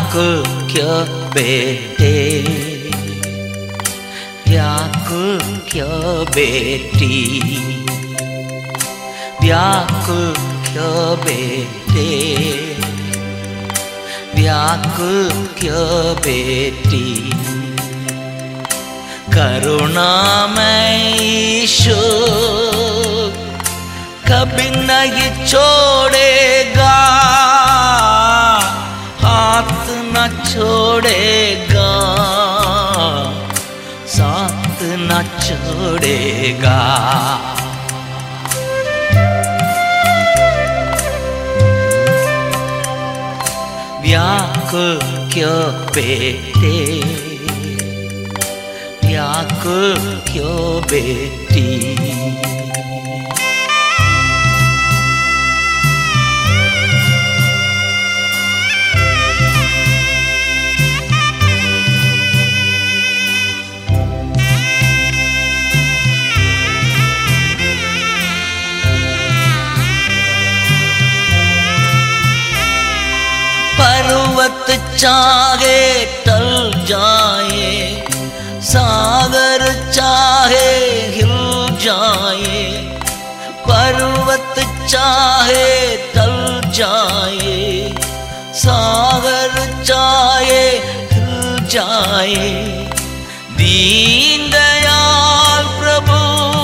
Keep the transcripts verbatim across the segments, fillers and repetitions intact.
व्याकुल क्यों बेटे, व्याकुल क्यों बेटी, व्याकुल क्यों बेटे, व्याकुल क्यों बेटी। करुणामय ईशु कभी नहीं छोड़ेगा, हाथ न छोड़ेगा, साथ न छोड़ेगा। व्याकुल क्यों बेटे, व्याकुल क्यों बेटी। पर्वत चाहे टल जाए, सागर चाहे हिल जाए, पर्वत चाहे टल जाए, सागर चाहे हिल जाए, दीन दयाल प्रभु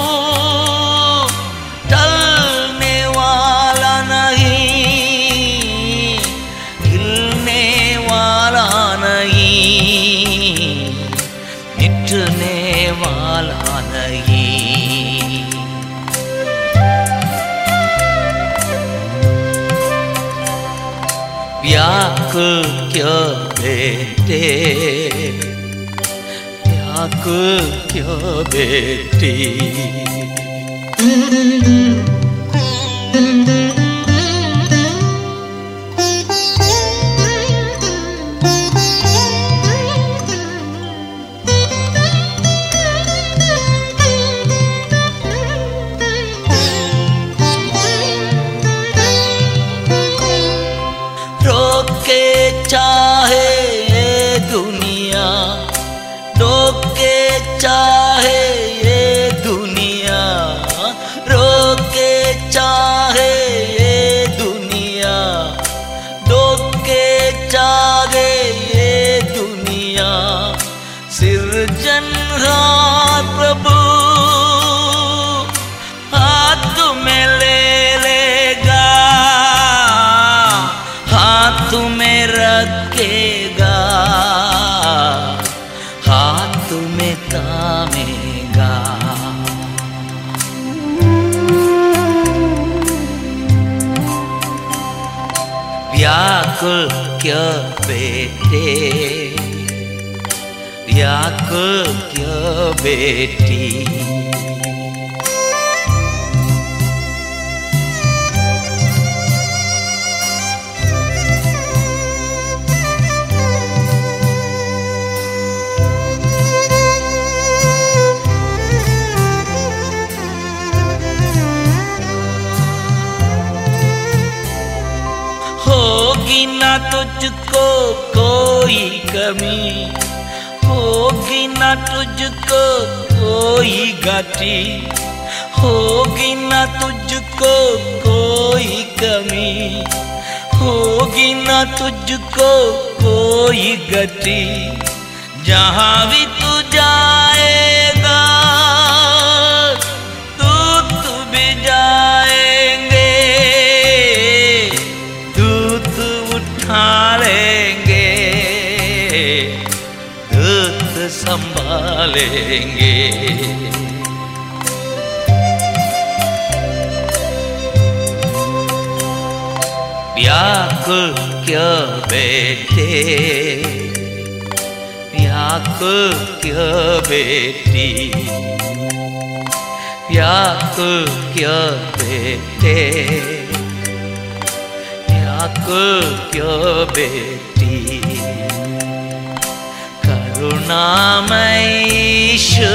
टलने वाला नहीं, हिलने वाला नहीं, मिटने वाला नहीं। व्याकुल क्यों बेटे, व्याकुल क्यों बेटी। रोके चाहे ये दुनिया, रोके चाहे ये दुनिया, रोके चाहे ये दुनिया, रोके चाहे ये दुनिया, सिरजनहार प्रभु हाथ में ले लेगा, हाथ में रखेगा, हाथ में थामेगा। व्याकुल क्यों बेटे, व्याकुल क्यों बेटी। होगी ना तुझको कोई कमी, होगी ना तुझको कोई घाटी, होगी ना तुझको कोई कमी, होगी ना तुझको कोई गति। जहाँ भी तू जाएगा दूत भी जाएंगे, दूत उठा लेंगे, दूत संभालेंगे। व्याकुल क्यों बेटे, व्याकुल क्यों बेटी, व्याकुल क्यों बेटे, व्याकुल क्यों बेटी। करुणामय ईशु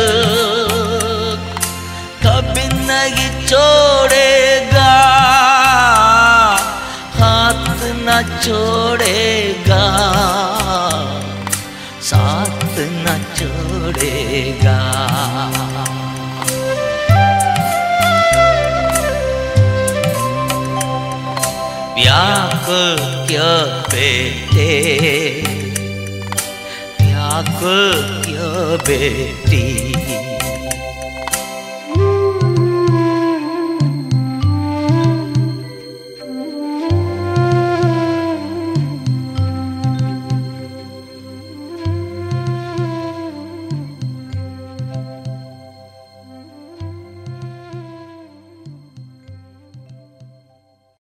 कभी नहीं छोड़ेगा, हाथ न छोड़ेगा। रोएगा। व्याकुल क्यों बेटे, व्याकुल क्यों बेटी।